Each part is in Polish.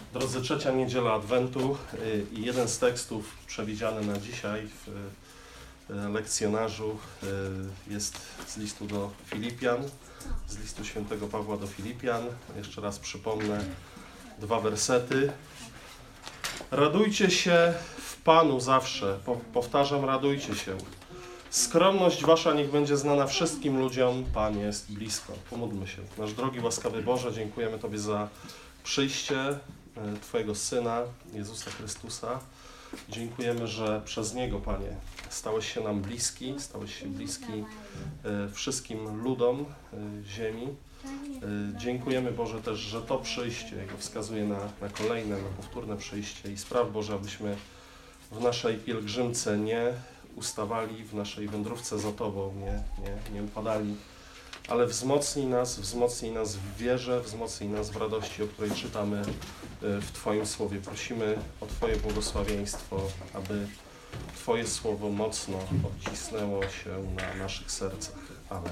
Drodzy, trzecia niedziela Adwentu i jeden z tekstów przewidziany na dzisiaj w lekcjonarzu jest z listu do Filipian, z listu świętego Pawła do Filipian. Jeszcze raz przypomnę 2 wersety. Radujcie się w Panu zawsze. Powtarzam, radujcie się. Skromność wasza niech będzie znana wszystkim ludziom. Pan jest blisko. Pomódlmy się. Nasz drogi, łaskawy Boże, dziękujemy Tobie za przyjście Twojego Syna, Jezusa Chrystusa. Dziękujemy, że przez Niego, Panie, stałeś się nam bliski, stałeś się bliski wszystkim ludom ziemi. Dziękujemy, Boże, też, że to przyjście Jego wskazuje na kolejne, na powtórne przyjście i spraw, Boże, abyśmy w naszej pielgrzymce nie ustawali, w naszej wędrówce za Tobą nie upadali, ale wzmocnij nas w wierze, wzmocnij nas w radości, o której czytamy w Twoim Słowie. Prosimy o Twoje błogosławieństwo, aby Twoje Słowo mocno odcisnęło się na naszych sercach. Amen.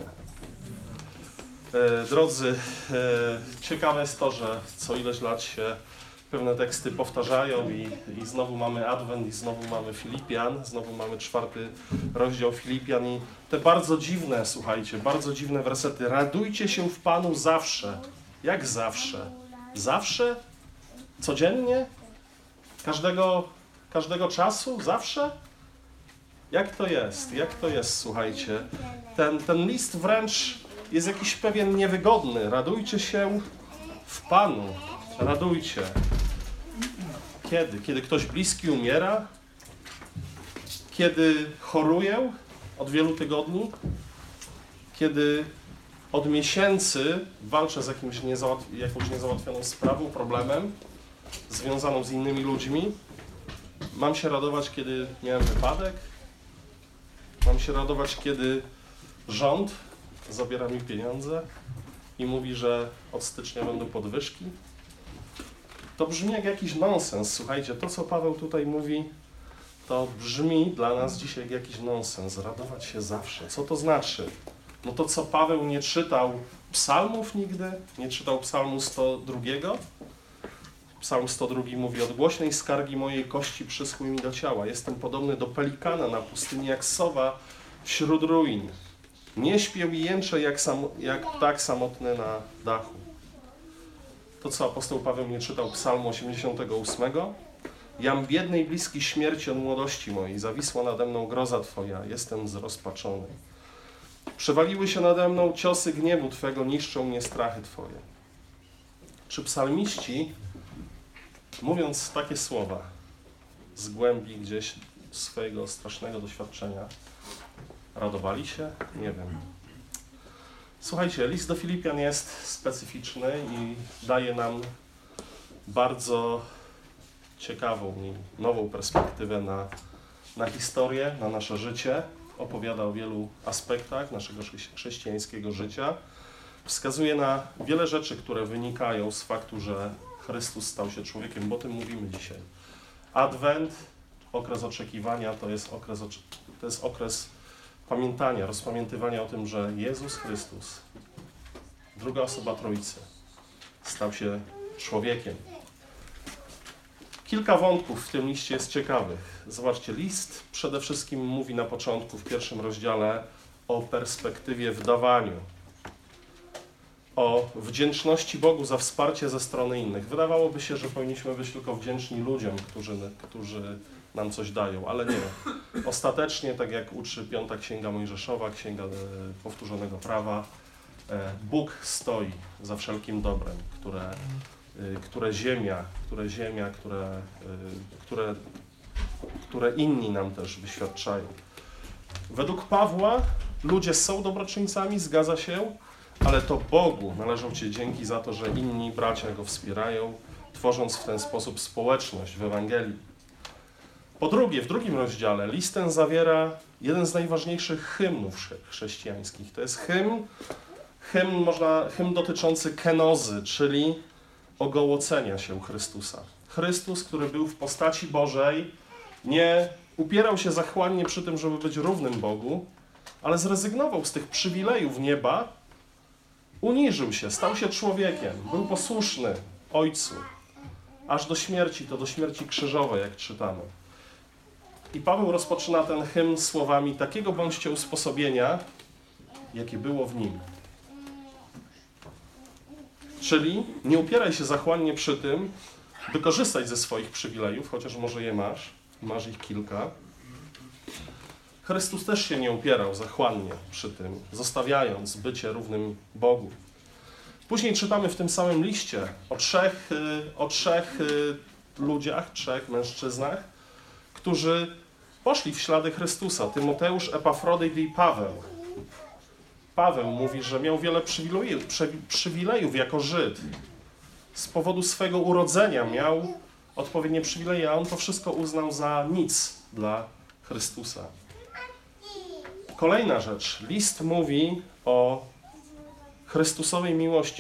Drodzy, ciekawe jest to, że co ileś lat się pewne teksty powtarzają i znowu mamy Adwent, i znowu mamy Filipian, znowu mamy 4 rozdział Filipian i te bardzo dziwne, słuchajcie, bardzo dziwne wersety. Radujcie się w Panu zawsze. Jak zawsze? Zawsze? Codziennie? Każdego czasu? Zawsze? Jak to jest? Jak to jest, słuchajcie? Ten list wręcz jest jakiś pewien niewygodny. Radujcie się w Panu. Radujcie. Kiedy? Kiedy ktoś bliski umiera? Kiedy choruję od wielu tygodni? Kiedy od miesięcy walczę z jakąś niezałatwioną sprawą, problemem związaną z innymi ludźmi? Mam się radować, kiedy miałem wypadek? Mam się radować, kiedy rząd zabiera mi pieniądze i mówi, że od stycznia będą podwyżki? To brzmi jak jakiś nonsens. Słuchajcie, to co Paweł tutaj mówi, to brzmi dla nas dzisiaj jak jakiś nonsens. Radować się zawsze. Co to znaczy? No to co, Paweł nie czytał psalmów nigdy? Nie czytał psalmu 102? Psalm 102 mówi: od głośnej skargi mojej kości przyschły mi do ciała. Jestem podobny do pelikana na pustyni, jak sowa wśród ruin. Nie śpię i jęczę jak ptak samotny na dachu. To co, apostoł Paweł nie czytał psalmu 88? Jam biedny i bliski śmierci od młodości mojej. Zawisła nade mną groza Twoja. Jestem zrozpaczony. Przewaliły się nade mną ciosy gniewu Twego. Niszczą mnie strachy Twoje. Czy psalmiści, mówiąc takie słowa z głębi gdzieś swojego strasznego doświadczenia, radowali się? Nie wiem. Słuchajcie, list do Filipian jest specyficzny i daje nam bardzo ciekawą i nową perspektywę na historię, na nasze życie. Opowiada o wielu aspektach naszego chrześcijańskiego życia. Wskazuje na wiele rzeczy, które wynikają z faktu, że Chrystus stał się człowiekiem, bo o tym mówimy dzisiaj. Adwent, okres oczekiwania, to jest okres pamiętania, rozpamiętywania o tym, że Jezus Chrystus, druga osoba Trójcy, stał się człowiekiem. Kilka wątków w tym liście jest ciekawych. Zobaczcie, list przede wszystkim mówi na początku, w 1 rozdziale, o perspektywie w dawaniu, o wdzięczności Bogu za wsparcie ze strony innych. Wydawałoby się, że powinniśmy być tylko wdzięczni ludziom, którzy nam coś dają, ale nie. Ostatecznie, tak jak uczy 5 Księga Mojżeszowa, Księga Powtórzonego Prawa, Bóg stoi za wszelkim dobrem, które inni nam też wyświadczają. Według Pawła ludzie są dobroczyńcami, zgadza się, ale to Bogu należą Ci dzięki za to, że inni bracia Go wspierają, tworząc w ten sposób społeczność w Ewangelii. Po drugie, w 2 rozdziale list ten zawiera jeden z najważniejszych hymnów chrześcijańskich. To jest hymn dotyczący kenozy, czyli ogołocenia się Chrystusa. Chrystus, który był w postaci Bożej, nie upierał się zachłannie przy tym, żeby być równym Bogu, ale zrezygnował z tych przywilejów nieba, uniżył się, stał się człowiekiem, był posłuszny Ojcu. aż do śmierci, to do śmierci krzyżowej, jak czytamy. I Paweł rozpoczyna ten hymn słowami: takiego bądźcie usposobienia, jakie było w nim. Czyli nie upieraj się zachłannie przy tym, by korzystać ze swoich przywilejów, chociaż może je masz ich kilka. Chrystus też się nie upierał zachłannie przy tym, zostawiając bycie równym Bogu. Później czytamy w tym samym liście o trzech ludziach, trzech mężczyznach, którzy poszli w ślady Chrystusa. Tymoteusz, Epafrodyt i Paweł. Paweł mówi, że miał wiele przywilejów jako Żyd. Z powodu swego urodzenia miał odpowiednie przywileje, a on to wszystko uznał za nic dla Chrystusa. Kolejna rzecz. List mówi o Chrystusowej miłości,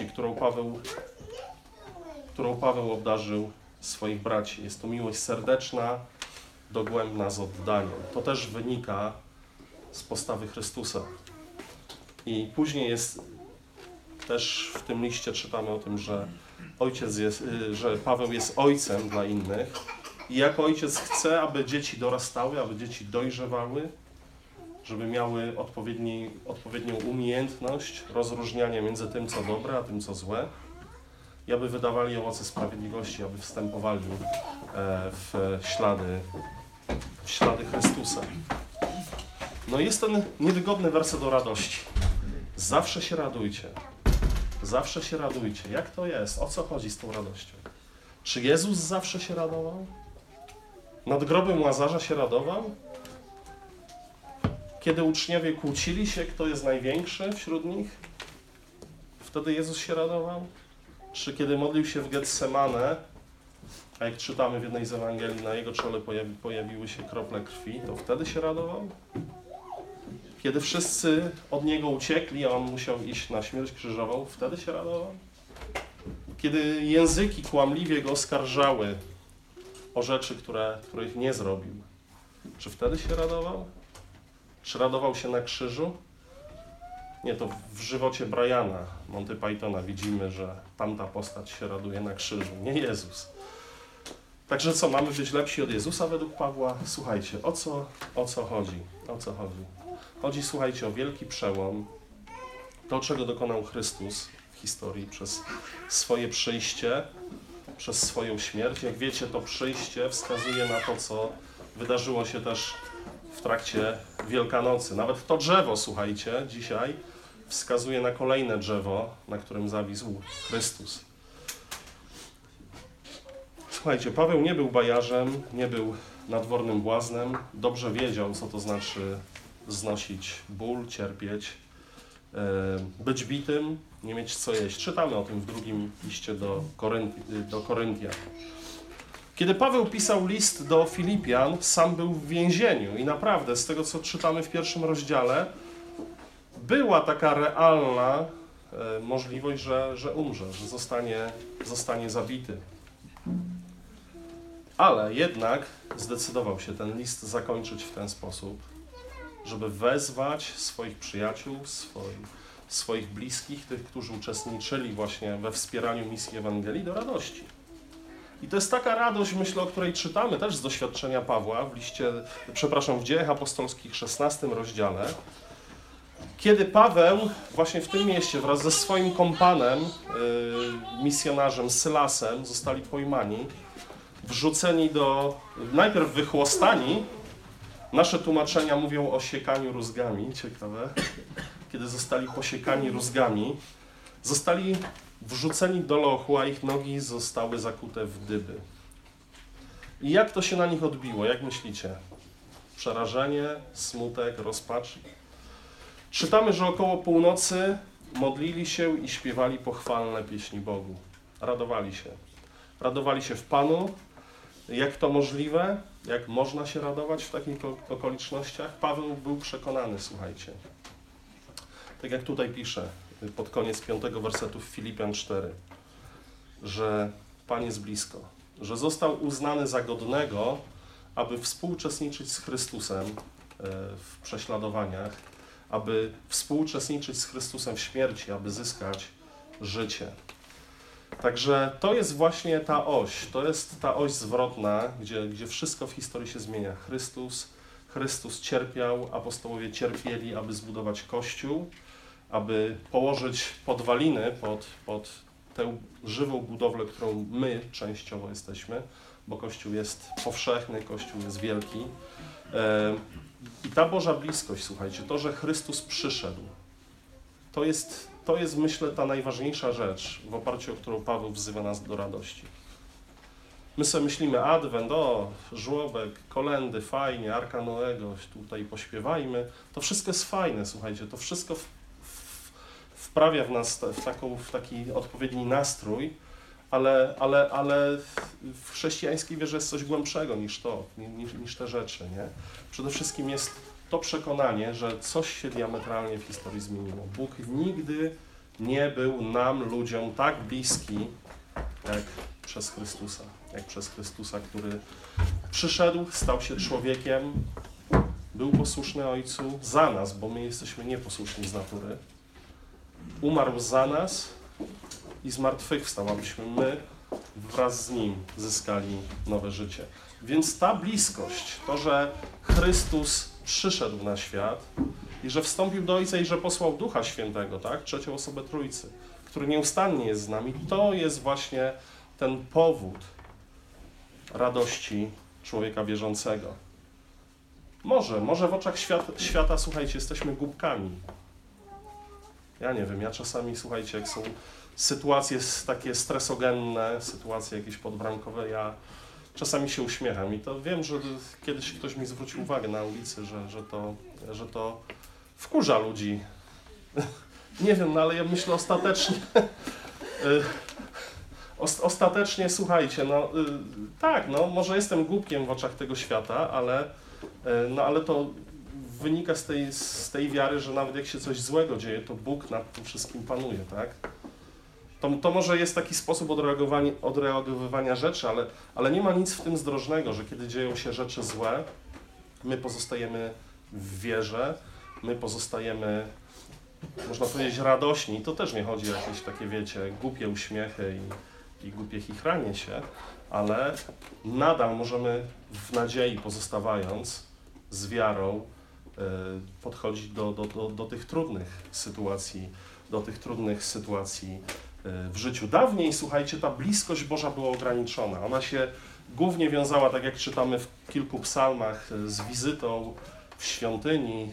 którą Paweł obdarzył swoich braci. Jest to miłość serdeczna, dogłębna, z oddaniem. To też wynika z postawy Chrystusa. I później jest też w tym liście czytamy o tym, że że Paweł jest ojcem dla innych i jako ojciec chce, aby dzieci dorastały, aby dzieci dojrzewały, żeby miały odpowiednią umiejętność rozróżniania między tym, co dobre, a tym, co złe, i aby wydawali owoce sprawiedliwości, aby wstępowali w ślady Chrystusa. No jest ten niewygodny werset o radości. Zawsze się radujcie. Zawsze się radujcie. Jak to jest? O co chodzi z tą radością? Czy Jezus zawsze się radował? Nad grobem Łazarza się radował? Kiedy uczniowie kłócili się, kto jest największy wśród nich, wtedy Jezus się radował? Czy kiedy modlił się w Getsemane, a jak czytamy w jednej z Ewangelii, na jego czole pojawiły się krople krwi, to wtedy się radował? Kiedy wszyscy od niego uciekli, a on musiał iść na śmierć krzyżową, wtedy się radował? Kiedy języki kłamliwie go oskarżały o rzeczy, których nie zrobił, czy wtedy się radował? Czy radował się na krzyżu? Nie, to w żywocie Briana, Monty Pythona, widzimy, że tamta postać się raduje na krzyżu, nie Jezus. Także co, mamy być lepsi od Jezusa według Pawła? Słuchajcie, o co chodzi? O co chodzi? Chodzi, słuchajcie, o wielki przełom, to czego dokonał Chrystus w historii przez swoje przyjście, przez swoją śmierć. Jak wiecie, to przyjście wskazuje na to, co wydarzyło się też w trakcie Wielkanocy. Nawet to drzewo, słuchajcie, dzisiaj wskazuje na kolejne drzewo, na którym zawisł Chrystus. Słuchajcie, Paweł nie był bajarzem, nie był nadwornym błaznem, dobrze wiedział, co to znaczy znosić ból, cierpieć, być bitym, nie mieć co jeść. Czytamy o tym w drugim liście do Koryntian. Kiedy Paweł pisał list do Filipian, sam był w więzieniu i naprawdę z tego, co czytamy w pierwszym rozdziale, była taka realna możliwość, że umrze, że zostanie zabity. Ale jednak zdecydował się ten list zakończyć w ten sposób, żeby wezwać swoich przyjaciół, swoich bliskich, tych, którzy uczestniczyli właśnie we wspieraniu misji Ewangelii, do radości. I to jest taka radość, myślę, o której czytamy też z doświadczenia Pawła w Dziejach Apostolskich 16 rozdziale, kiedy Paweł właśnie w tym mieście wraz ze swoim kompanem, misjonarzem Sylasem, zostali pojmani, wrzuceni najpierw wychłostani. Nasze tłumaczenia mówią o siekaniu rózgami, ciekawe. Kiedy zostali posiekani rózgami, zostali wrzuceni do lochu, a ich nogi zostały zakute w dyby. I jak to się na nich odbiło? Jak myślicie? Przerażenie, smutek, rozpacz? Czytamy, że około północy modlili się i śpiewali pochwalne pieśni Bogu. Radowali się. Radowali się w Panu. Jak to możliwe? Jak można się radować w takich okolicznościach? Paweł był przekonany, słuchajcie. Tak jak tutaj pisze, pod koniec 5 wersetu w Filipian 4, że Pan jest blisko, że został uznany za godnego, aby współuczestniczyć z Chrystusem w prześladowaniach, aby współuczestniczyć z Chrystusem w śmierci, aby zyskać życie. Także to jest właśnie ta oś, to jest ta oś zwrotna, gdzie wszystko w historii się zmienia. Chrystus cierpiał, apostołowie cierpieli, aby zbudować Kościół, aby położyć podwaliny pod tę żywą budowlę, którą my częściowo jesteśmy, bo Kościół jest powszechny, Kościół jest wielki. I ta Boża bliskość, słuchajcie, to, że Chrystus przyszedł, to jest, myślę, ta najważniejsza rzecz, w oparciu o którą Paweł wzywa nas do radości. My sobie myślimy, Adwent, żłobek, kolędy, fajnie, Arka Noego, tutaj pośpiewajmy. To wszystko jest fajne, słuchajcie, to wszystko wprawia w nas w taki odpowiedni nastrój, ale w chrześcijańskiej wierze jest coś głębszego niż te rzeczy, nie? Przede wszystkim jest to przekonanie, że coś się diametralnie w historii zmieniło. Bóg nigdy nie był nam, ludziom, tak bliski jak przez Chrystusa, który przyszedł, stał się człowiekiem, był posłuszny Ojcu za nas, bo my jesteśmy nieposłuszni z natury. Umarł za nas i zmartwychwstał, abyśmy my wraz z Nim zyskali nowe życie. Więc ta bliskość, to, że Chrystus przyszedł na świat i że wstąpił do Ojca i że posłał Ducha Świętego, tak? Trzecią osobę Trójcy, który nieustannie jest z nami, to jest właśnie ten powód radości człowieka wierzącego. Może w oczach świata, słuchajcie, jesteśmy głupkami. Ja nie wiem, ja czasami, słuchajcie, jak są sytuacje takie stresogenne, sytuacje jakieś podbramkowe, ja czasami się uśmiecham i to wiem, że kiedyś ktoś mi zwrócił uwagę na ulicy, że to wkurza ludzi. Nie wiem, no ale ja myślę ostatecznie, słuchajcie, tak, może jestem głupkiem w oczach tego świata, ale to wynika z tej wiary, że nawet jak się coś złego dzieje, to Bóg nad tym wszystkim panuje, tak? To może jest taki sposób odreagowywania rzeczy, ale nie ma nic w tym zdrożnego, że kiedy dzieją się rzeczy złe, my pozostajemy w wierze, my pozostajemy, można powiedzieć, radośni. To też nie chodzi o jakieś takie, wiecie, głupie uśmiechy i głupie chichranie się, ale nadal możemy w nadziei pozostawając z wiarą podchodzić do tych trudnych sytuacji w życiu. Dawniej, słuchajcie, ta bliskość Boża była ograniczona. Ona się głównie wiązała, tak jak czytamy w kilku psalmach, z wizytą w świątyni.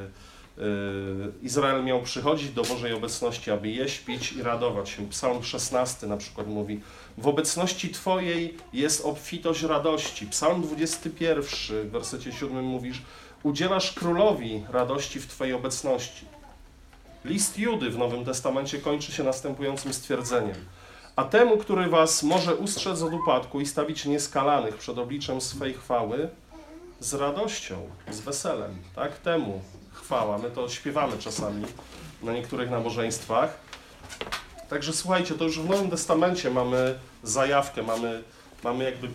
Izrael miał przychodzić do Bożej obecności, aby jeść, pić i radować się. Psalm 16 na przykład mówi: w obecności Twojej jest obfitość radości. Psalm 21 w wersecie 7 mówisz: udzielasz królowi radości w Twojej obecności. List Judy w Nowym Testamencie kończy się następującym stwierdzeniem: a temu, który was może ustrzec od upadku i stawić nieskalanych przed obliczem swej chwały, z radością, z weselem, tak? Temu chwała. My to śpiewamy czasami na niektórych nabożeństwach. Także słuchajcie, to już w Nowym Testamencie mamy zajawkę, mamy jakby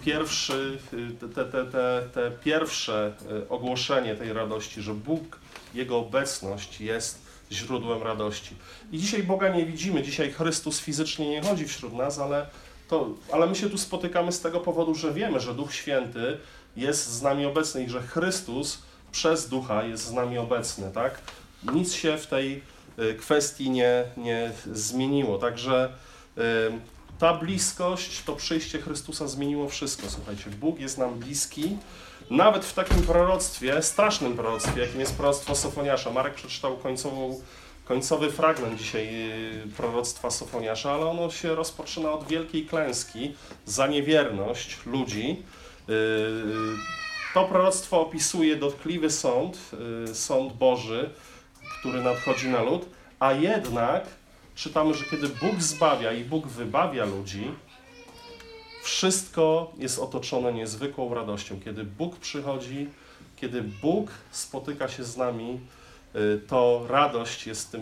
te pierwsze ogłoszenie tej radości, że Bóg, Jego obecność jest źródłem radości. I dzisiaj Boga nie widzimy, dzisiaj Chrystus fizycznie nie chodzi wśród nas, ale my się tu spotykamy z tego powodu, że wiemy, że Duch Święty jest z nami obecny i że Chrystus przez Ducha jest z nami obecny, tak? Nic się w tej kwestii nie zmieniło, także ta bliskość, to przyjście Chrystusa zmieniło wszystko, słuchajcie. Bóg jest nam bliski, nawet w takim proroctwie, strasznym proroctwie, jakim jest proroctwo Sofoniasza. Marek przeczytał końcowy fragment dzisiaj proroctwa Sofoniasza, ale ono się rozpoczyna od wielkiej klęski za niewierność ludzi. To proroctwo opisuje dotkliwy sąd Boży, który nadchodzi na lud, a jednak czytamy, że kiedy Bóg zbawia i Bóg wybawia ludzi, wszystko jest otoczone niezwykłą radością. Kiedy Bóg przychodzi, kiedy Bóg spotyka się z nami, to radość jest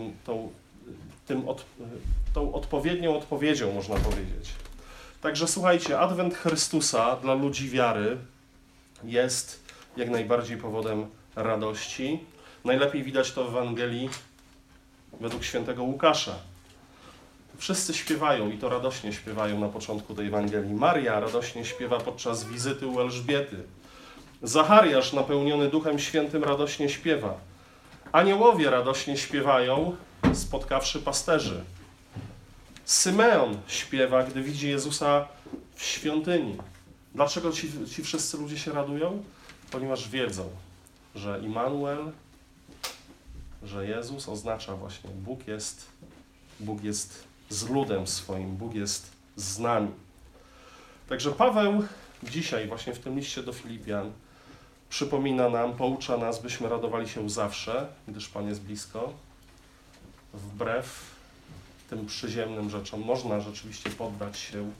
tą odpowiednią odpowiedzią, można powiedzieć. Także słuchajcie, Adwent Chrystusa dla ludzi wiary jest jak najbardziej powodem radości. Najlepiej widać to w Ewangelii według świętego Łukasza. Wszyscy śpiewają i to radośnie śpiewają na początku tej Ewangelii. Maria radośnie śpiewa podczas wizyty u Elżbiety. Zachariasz napełniony Duchem Świętym radośnie śpiewa. Aniołowie radośnie śpiewają, spotkawszy pasterzy. Symeon śpiewa, gdy widzi Jezusa w świątyni. Dlaczego ci wszyscy ludzie się radują? Ponieważ wiedzą, że Immanuel, że Jezus oznacza właśnie Bóg jest z ludem swoim, Bóg jest z nami. Także Paweł dzisiaj właśnie w tym liście do Filipian przypomina nam, poucza nas, byśmy radowali się zawsze, gdyż Pan jest blisko. Wbrew tym przyziemnym rzeczom można rzeczywiście poddać się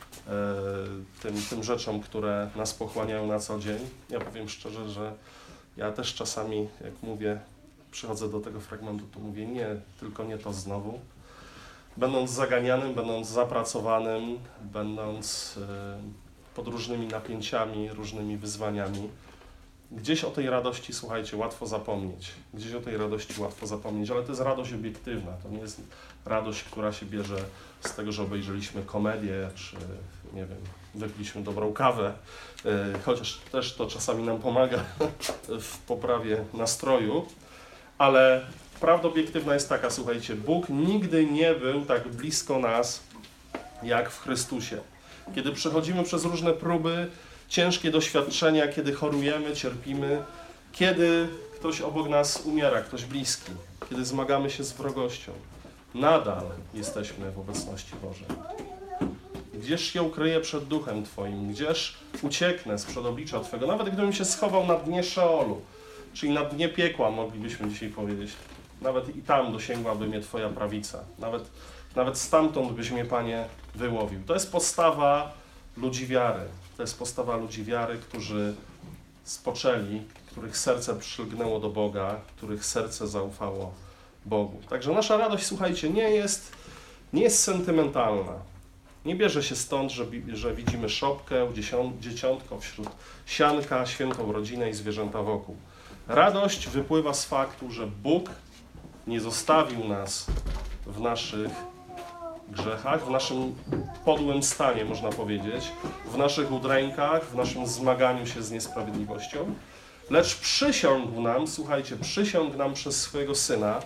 tym rzeczom, które nas pochłaniają na co dzień. Ja powiem szczerze, że ja też czasami, jak mówię, przychodzę do tego fragmentu, to mówię nie, tylko nie to znowu. Będąc zaganianym, będąc zapracowanym, będąc pod różnymi napięciami, różnymi wyzwaniami, gdzieś o tej radości, słuchajcie, łatwo zapomnieć. Gdzieś o tej radości łatwo zapomnieć, ale to jest radość obiektywna. To nie jest radość, która się bierze z tego, że obejrzeliśmy komedię, czy nie wiem, wypiliśmy dobrą kawę, chociaż też to czasami nam pomaga w poprawie nastroju, ale prawda obiektywna jest taka, słuchajcie, Bóg nigdy nie był tak blisko nas, jak w Chrystusie. Kiedy przechodzimy przez różne próby, ciężkie doświadczenia, kiedy chorujemy, cierpimy, kiedy ktoś obok nas umiera, ktoś bliski, kiedy zmagamy się z wrogością, nadal jesteśmy w obecności Bożej. Gdzież się ukryję przed Duchem Twoim, gdzież ucieknę sprzed oblicza Twego, nawet gdybym się schował na dnie Szeolu, czyli na dnie piekła, moglibyśmy dzisiaj powiedzieć. Nawet i tam dosięgłaby mnie Twoja prawica. Nawet stamtąd byś mnie, Panie, wyłowił. To jest postawa ludzi wiary. To jest postawa ludzi wiary, którzy spoczęli, których serce przylgnęło do Boga, których serce zaufało Bogu. Także nasza radość, słuchajcie, nie jest sentymentalna. Nie bierze się stąd, że widzimy szopkę, dzieciątko wśród sianka, świętą rodzinę i zwierzęta wokół. Radość wypływa z faktu, że Bóg nie zostawił nas w naszych grzechach, w naszym podłym stanie, można powiedzieć, w naszych udrękach, w naszym zmaganiu się z niesprawiedliwością, lecz przysiągł nam, słuchajcie, przysiągł nam przez swojego Syna,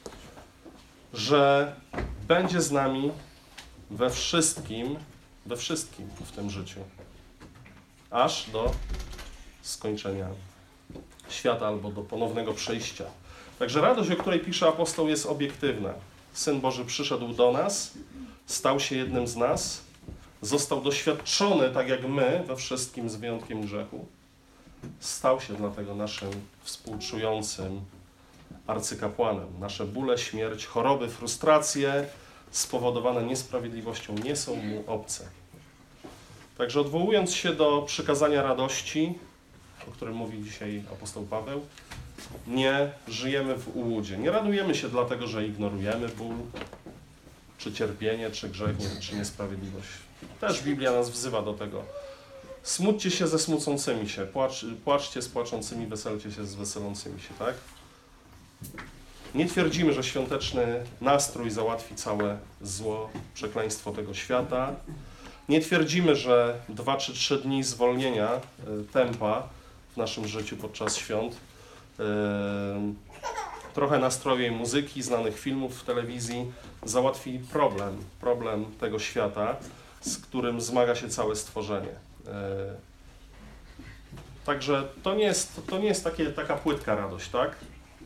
że będzie z nami we wszystkim w tym życiu, aż do skończenia świata albo do ponownego przyjścia. Także radość, o której pisze apostoł, jest obiektywna. Syn Boży przyszedł do nas, stał się jednym z nas, został doświadczony tak jak my we wszystkim z wyjątkiem grzechu. Stał się dlatego naszym współczującym arcykapłanem. Nasze bóle, śmierć, choroby, frustracje spowodowane niesprawiedliwością nie są mu obce. Także odwołując się do przykazania radości, o którym mówi dzisiaj apostoł Paweł, nie żyjemy w ułudzie. Nie radujemy się dlatego, że ignorujemy ból, czy cierpienie, czy grzech, czy niesprawiedliwość. Też Biblia nas wzywa do tego. Smućcie się ze smucącymi się, płaczcie z płaczącymi, weselcie się z weselącymi się, tak? Nie twierdzimy, że świąteczny nastrój załatwi całe zło, przekleństwo tego świata. Nie twierdzimy, że 2 czy 3 dni zwolnienia tempa w naszym życiu podczas świąt, trochę nastroju i muzyki, znanych filmów w telewizji załatwi problem tego świata, z którym zmaga się całe stworzenie. Także to nie jest taka płytka radość, tak?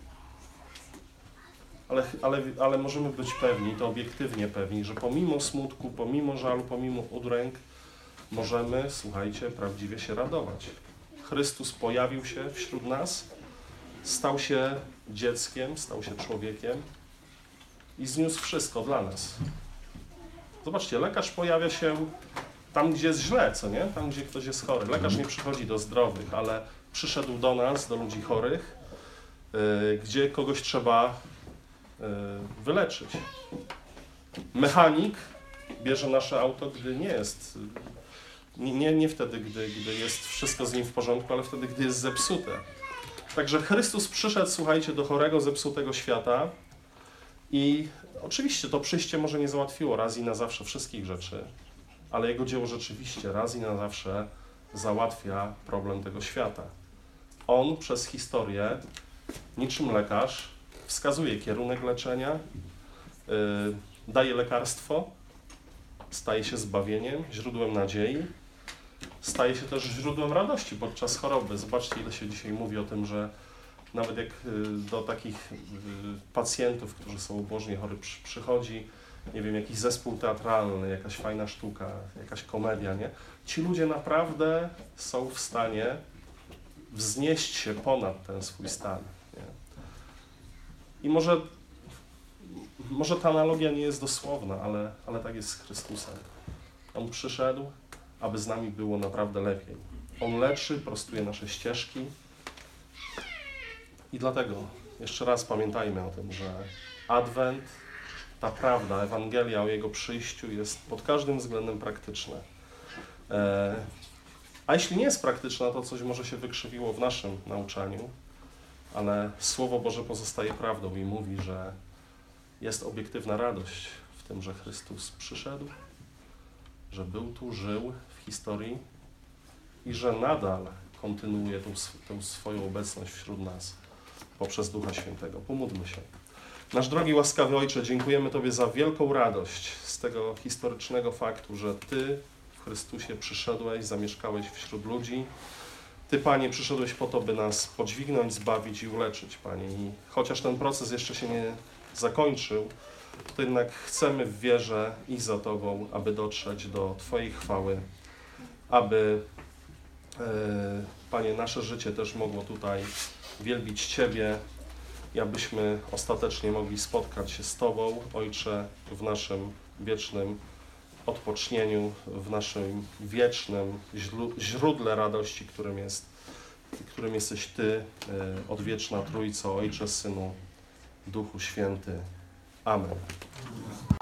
Ale możemy być pewni, to obiektywnie pewni, że pomimo smutku, pomimo żalu, pomimo udręk możemy, słuchajcie, prawdziwie się radować. Chrystus pojawił się wśród nas, stał się dzieckiem, stał się człowiekiem i zniósł wszystko dla nas. Zobaczcie, lekarz pojawia się tam, gdzie jest źle, co nie? Tam, gdzie ktoś jest chory. Lekarz nie przychodzi do zdrowych, ale przyszedł do nas, do ludzi chorych, gdzie kogoś trzeba wyleczyć. Mechanik bierze nasze auto, gdy nie jest, nie wtedy, gdy jest wszystko z nim w porządku, ale wtedy, gdy jest zepsute. Także Chrystus przyszedł, słuchajcie, do chorego, zepsutego świata I oczywiście to przyjście może nie załatwiło raz i na zawsze wszystkich rzeczy, ale Jego dzieło rzeczywiście raz i na zawsze załatwia problem tego świata. On przez historię, niczym lekarz, wskazuje kierunek leczenia, daje lekarstwo, staje się zbawieniem, źródłem nadziei, staje się też źródłem radości podczas choroby. Zobaczcie, ile się dzisiaj mówi o tym, że nawet jak do takich pacjentów, którzy są ubożnie chorzy, przychodzi, nie wiem, jakiś zespół teatralny, jakaś fajna sztuka, jakaś komedia, nie? Ci ludzie naprawdę są w stanie wznieść się ponad ten swój stan. Nie? I może ta analogia nie jest dosłowna, ale tak jest z Chrystusem. On przyszedł, aby z nami było naprawdę lepiej. On leczy, prostuje nasze ścieżki. I dlatego jeszcze raz pamiętajmy o tym, że Adwent, ta prawda, Ewangelia o Jego przyjściu jest pod każdym względem praktyczna. A jeśli nie jest praktyczna, to coś może się wykrzywiło w naszym nauczaniu, ale Słowo Boże pozostaje prawdą i mówi, że jest obiektywna radość w tym, że Chrystus przyszedł, że był tu, żył w historii i że nadal kontynuuje tę swoją obecność wśród nas poprzez Ducha Świętego. Pomódlmy się. Nasz drogi, łaskawy Ojcze, dziękujemy Tobie za wielką radość z tego historycznego faktu, że Ty w Chrystusie przyszedłeś, zamieszkałeś wśród ludzi. Ty, Panie, przyszedłeś po to, by nas podźwignąć, zbawić i uleczyć, Panie. I chociaż ten proces jeszcze się nie zakończył, to jednak chcemy w wierze iść za Tobą, aby dotrzeć do Twojej chwały, aby, Panie, nasze życie też mogło tutaj wielbić Ciebie i abyśmy ostatecznie mogli spotkać się z Tobą, Ojcze, w naszym wiecznym odpocznieniu, w naszym wiecznym źródle radości, którym jesteś Ty, odwieczna Trójco, Ojcze, Synu, Duchu Święty. Amen.